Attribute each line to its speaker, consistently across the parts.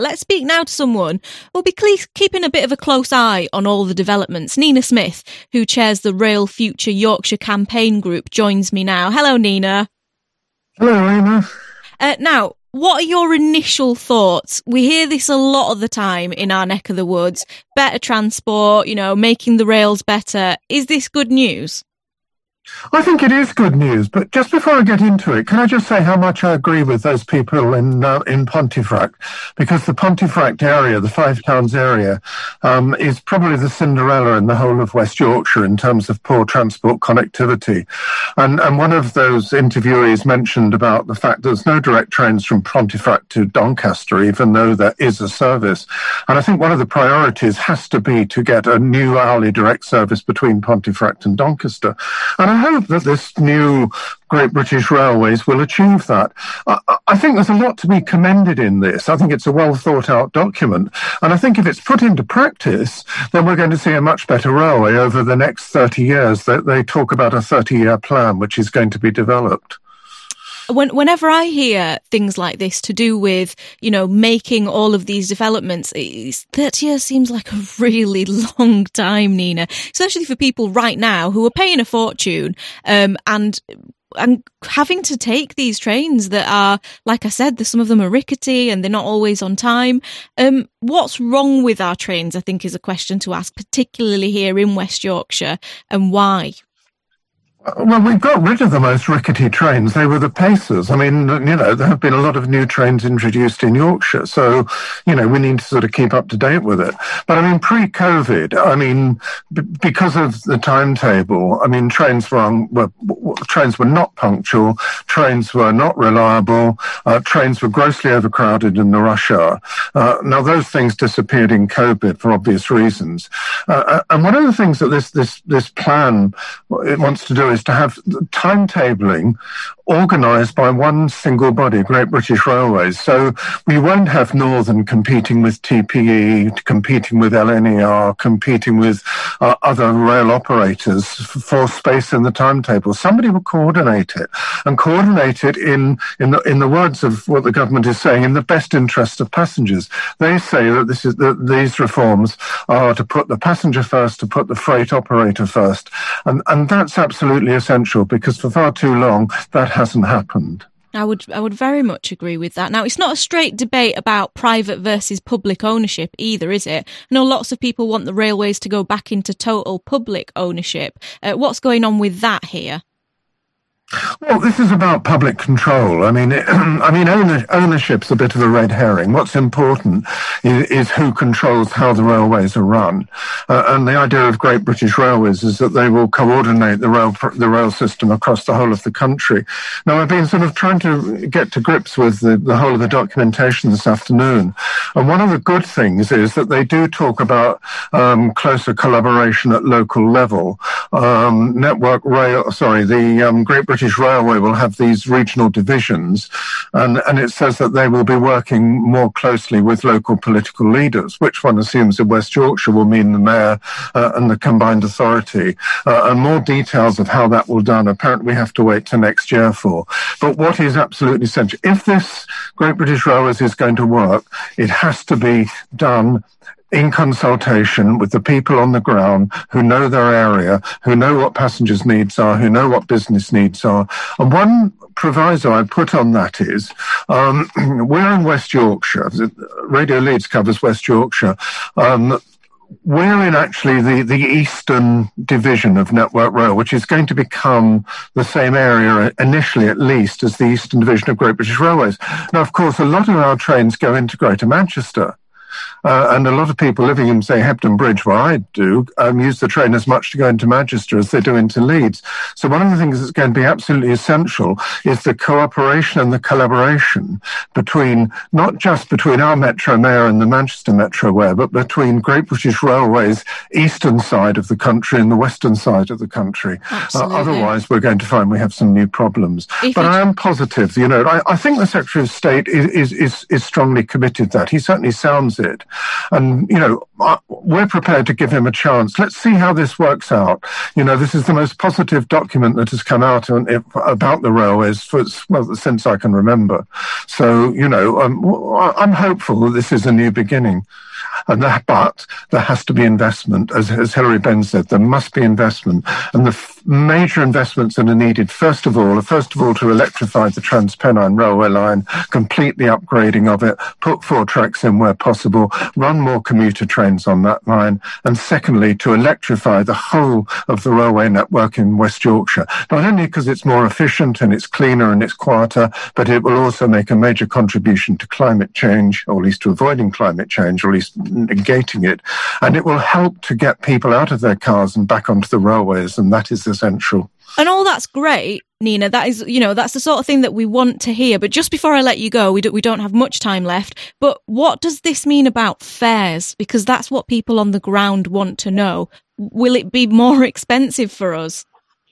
Speaker 1: Let's speak now to someone who'll be keeping a bit of a close eye on all the developments. Nina Smith, who chairs the Rail Future Yorkshire campaign group, joins me now. Hello, Nina.
Speaker 2: Hello, Emma.
Speaker 1: Now, what are your initial thoughts? We hear this a lot of the time in our neck of the woods. Better transport, making the rails better. Is this good news?
Speaker 2: I think it is good news, but just before I get into it, can I just say how much I agree with those people in Pontefract? Because the Pontefract area, the Five Towns area, is probably the Cinderella in the whole of West Yorkshire in terms of poor transport connectivity. And one of those interviewees mentioned about the fact there's no direct trains from Pontefract to Doncaster, even though there is a service. And I think one of the priorities has to be to get a new hourly direct service between Pontefract and Doncaster. And I hope that this new Great British Railways will achieve that. I think there's a lot to be commended in this. I think it's a well thought out document. And I think if it's put into practice, then we're going to see a much better railway over the next 30 years. They talk about a 30-year plan, which is going to be developed.
Speaker 1: Whenever I hear things like this to do with, making all of these developments, 30 years seems like a really long time, Nina, especially for people right now who are paying a fortune and having to take these trains that are, like I said, some of them are rickety and they're not always on time. What's wrong with our trains, I think, is a question to ask, particularly here in West Yorkshire, and why?
Speaker 2: Well, we've got rid of the most rickety trains. They were the Pacers. I mean, there have been a lot of new trains introduced in Yorkshire. So, we need to sort of keep up to date with it. But pre-COVID, because of the timetable, trains were not punctual. Trains were not reliable. Trains were grossly overcrowded in the rush hour. Now, those things disappeared in COVID for obvious reasons. And one of the things that this plan it wants to do is to have timetabling organised by one single body, Great British Railways. So we won't have Northern competing with TPE, competing with LNER, competing with other rail operators for space in the timetable. Somebody will coordinate it, and coordinate it in the words of what the government is saying, in the best interest of passengers. They say that these reforms are to put the passenger first, to put the freight operator first, and that's absolutely essential, because for far too long that hasn't happened.
Speaker 1: I would very much agree with that. Now, it's not a straight debate about private versus public ownership either, is it? I know lots of people want the railways to go back into total public ownership. What's going on with that here?
Speaker 2: Well, this is about public control. Ownership's a bit of a red herring. What's important is who controls how the railways are run. And the idea of Great British Railways is that they will coordinate the rail system across the whole of the country. Now, I've been sort of trying to get to grips with the whole of the documentation this afternoon. And one of the good things is that they do talk about closer collaboration at local level. The Great British Railway will have these regional divisions, and it says that they will be working more closely with local political leaders, which one assumes in West Yorkshire will mean the mayor and the combined authority. And more details of how that will be done, apparently we have to wait till next year for. But what is absolutely essential, if this Great British Railways is going to work, it has to be done in consultation with the people on the ground who know their area, who know what passengers' needs are, who know what business needs are. And one proviso I put on that is, we're in West Yorkshire. Radio Leeds covers West Yorkshire. We're in actually the eastern division of Network Rail, which is going to become the same area, initially at least, as the eastern division of Great British Railways. Now, of course, a lot of our trains go into Greater Manchester. And a lot of people living in, say, Hebden Bridge, where I do, use the train as much to go into Manchester as they do into Leeds. So one of the things that's going to be absolutely essential is the cooperation and the collaboration not just between our Metro Mayor and the Manchester Metro Rail, but between Great British Railways' eastern side of the country and the western side of the country. Otherwise, we're going to find we have some new problems. But I am positive. I think the Secretary of State is strongly committed to that. He certainly sounds it. And, we're prepared to give him a chance. Let's see how this works out. This is the most positive document that has come out about the railways since I can remember. So, I'm hopeful that this is a new beginning. But there has to be investment. As Hilary Benn said, there must be investment. And the major investments that are needed, first of all, to electrify the Transpennine railway line, complete the upgrading of it, put 4 tracks in where possible, run more commuter trains on that line. And secondly, to electrify the whole of the railway network in West Yorkshire, not only because it's more efficient and it's cleaner and it's quieter, but it will also make a major contribution to climate change, or at least to avoiding climate change, or at least negating it, and it will help to get people out of their cars and back onto the railways, and that is essential.
Speaker 1: And all that's great, Nina. That is, that's the sort of thing that we want to hear. But just before I let you go, we don't have much time left. But what does this mean about fares? Because that's what people on the ground want to know. Will it be more expensive for us?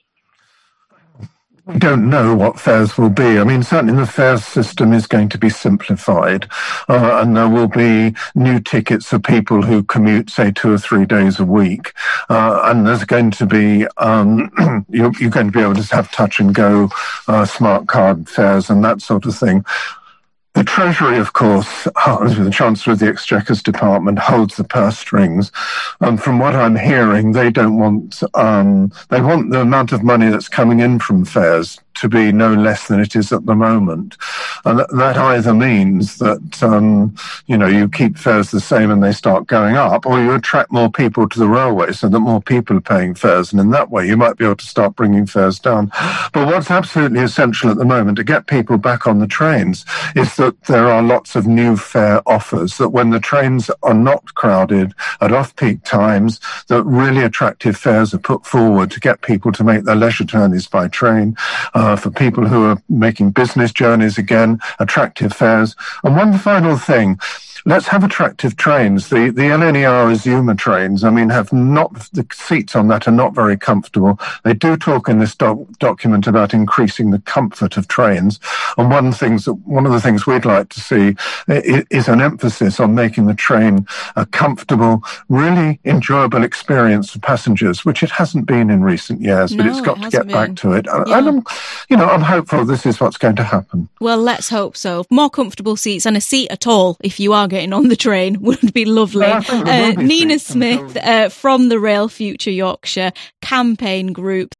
Speaker 2: We don't know what fares will be. I mean, certainly the fares system is going to be simplified, and there will be new tickets for people who commute, say, 2 or 3 days a week. And there's going to be, you're going to be able to have touch and go, smart card fares and that sort of thing. The Treasury, of course, the Chancellor of the Exchequer's Department, holds the purse strings. From what I'm hearing, they don't want, they want the amount of money that's coming in from fares to be no less than it is at the moment. And that either means that, you keep fares the same and they start going up, or you attract more people to the railway so that more people are paying fares. And in that way, you might be able to start bringing fares down. But what's absolutely essential at the moment to get people back on the trains is that there are lots of new fare offers, that when the trains are not crowded at off-peak times, that really attractive fares are put forward to get people to make their leisure journeys by train. For people who are making business journeys, again, attractive fares. And one final thing, let's have attractive trains. The LNER Azuma trains, the seats on that are not very comfortable. They do talk in this document about increasing the comfort of trains. And one of the things we'd like to see is an emphasis on making the train a comfortable, really enjoyable experience for passengers, which it hasn't been in recent years, but it's got to get back to it. Yeah. And I'm hopeful this is what's going to happen.
Speaker 1: Well, let's hope so. More comfortable seats, and a seat at all, if you are getting on the train, would be lovely. Nina Smith from the Rail Future Yorkshire campaign group.